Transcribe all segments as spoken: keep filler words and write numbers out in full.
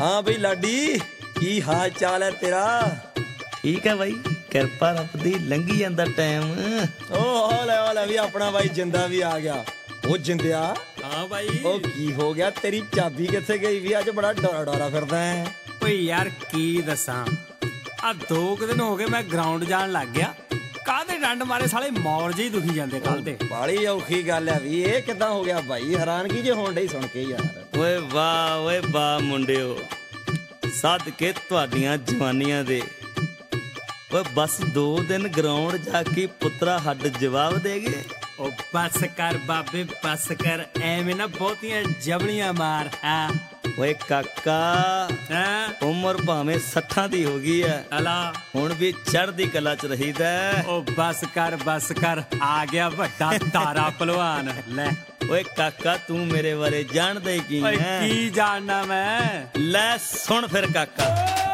हाँ बई लाडी की हाल चाल है तेरा? ठीक है भाई, किरपा रब दी, लंघी जांदा टाइम। ओ हौले हौले भी अपना भाई जिंदा भी आ गया। ओ जिंदिया हाँ भाई, ओ की हो गया, तेरी चाबी किथे गई भी? अज बड़ा डरा डरा फिरदा है। ओए यार की दसां, आ दो क दिन हो गए मैं ग्राउंड जान लग गया। काहदे डंड मारे साले मौर जी दुखी जांदे कल ते। बड़ी औखी गल है भी, ये किदां हो गया भाई? हैरानगी जे होण डई सुन के यार। ओए वाह ओए वाह मुंडिओ, सदके तुहाडियां जवानियां दे। ओए बस दो दिन ग्राउंड जाके पुत्रा हड्ड जवाब दे गए। ओ बस कर बाबे बस कर, एवें ना बहुतियां जबड़ियां मार। हाँ ओए काका, हाँ उम्र भावें सट्ठां दी हो गई है, अला हुण भी चढ़दी कला च रहीदा। ओ बस कर बस कर, आ गया वड्डा तारा पहलवान। ले ओए काका, तू मेरे बारे जानदा ही की ओए है? की जानना मैं? ले सुन फिर काका।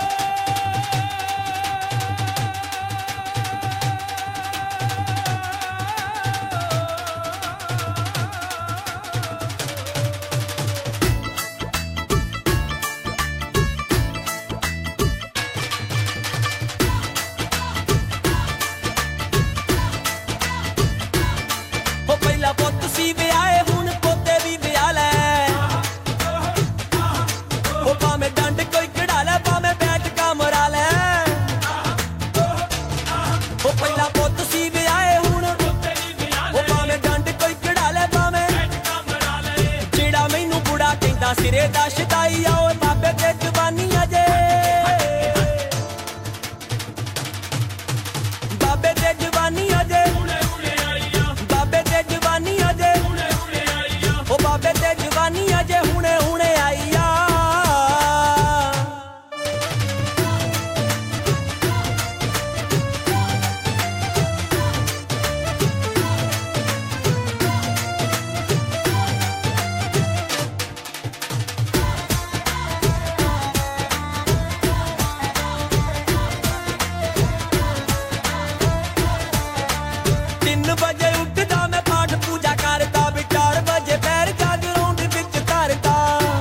पुत सी विआए हुण पोते भी विआ लै, ओ भावें डंड कोई कढ़ा लै, भावें बैठ का मरा लै। ओ पहला पुत सी विआए हुण ओ भावें डंड कोई कढ़ा लै, भावें जेड़ा मैनू बुढ़ा कहंदा सिरे दा शदाई आ। ओए बाबे ते जवानी अजे, बाबे ते जवानी अजे, बाबे ते जवानी अजे, ओ बाबे ते जवानी अजे हुणे हुणे आई आ। तीन बजे उठदा मैं पाठ पूजा करदा, भी चार बजे पैर जा ग्राउंड विच धरदा।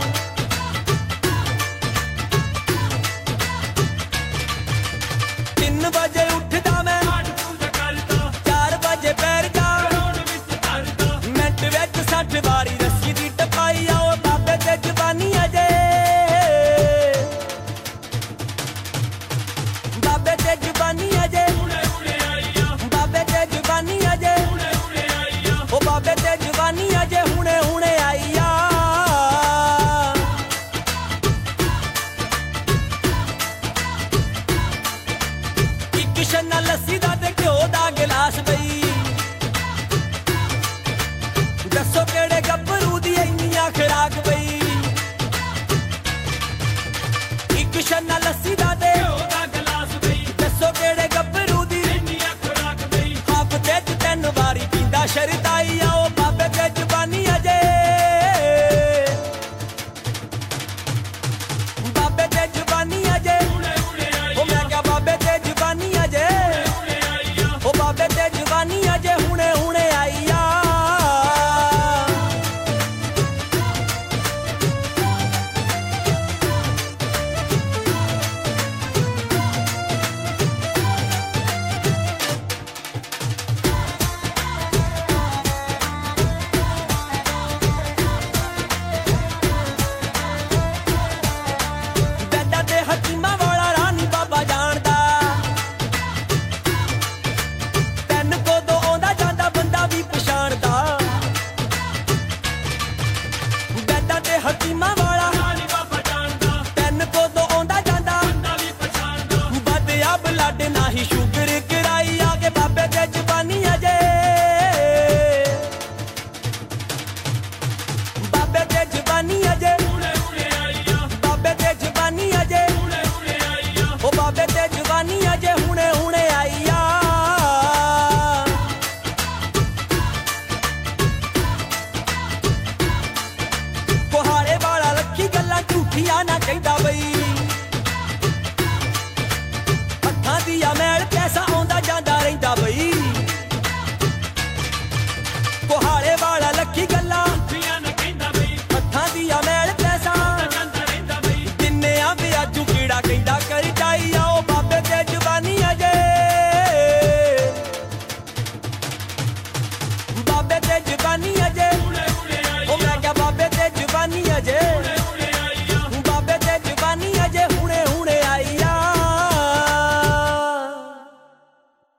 तीन बजे उठदा मैं चार बजे पैर जा मिंट विच सठ वारी रस्सी दी टपाई आ। ओ बाबे ते जवानी अजे, बाबे ते जवानी अजे, बाबे ते जवानी अजे, ओ बाबे ते जवानी अजे हुणे हुणे आई आ। इक छन्ना लस्सी दा ते घ्यो दा गिलास बई, दसो केड़े गब्बरू दी इन्नियां खराक बई। इक छन्ना लस्सी दा ते दसो केड़े गब्बरू दी इन्नियां खराक बई। हफ्ते च तीन वारी पींदा शरदाई आ। ओ बाबे ते जवानी अजे, बाबे ते जवानी अजे, ओ मैं क्या बाबे ते जवानी अजे, ओ बाबे ते जवानी अजे हुणे हुणे आई आ। ਬੈਡਾਂ ਤੇ ਹਕੀਮਾਂ ਵਾਲਾ ਰਾਣੀ ਬਾਬਾ ਜਾਣਦਾ, ਤੈਨੂੰ ਕੋਦੋਂ ਆਉਂਦਾ ਜਾਂਦਾ ਬੰਦਾ ਵੀ ਪਛਾਣਦਾ। ਬੈਡਾਂ ਤੇ ਹਕੀਮਾਂ ਵਾਲਾ ਰਾਣੀ ਬਾਬਾ ਜਾਣਦਾ, ਤੈਨੂੰ ਕੋਦੋਂ ਆਉਂਦਾ ਜਾਂਦਾ ਬੰਦਾ ਵੀ ਪਛਾਣਦਾ। ਵਧਿਆ ਬਲੱਡ ਨਾਹੀਂ ਸ਼ੂਗਰ ਕਰਾਈ ਆ ਕੇ ਬਾਬੇ ਤੇ ਜਵਾਨੀ ਅਜੇ, ਬਾਬੇ ਤੇ ਜਵਾਨੀ ਅਜੇ, ਬਾਬੇ ਤੇ ਜਵਾਨੀ ਅਜੇ, ओ बाबे ते जवानी अजे हुणे हुणे आई आ। कोहाड़े वाला लखी गल्लां झूठियां ना कहंदा बई,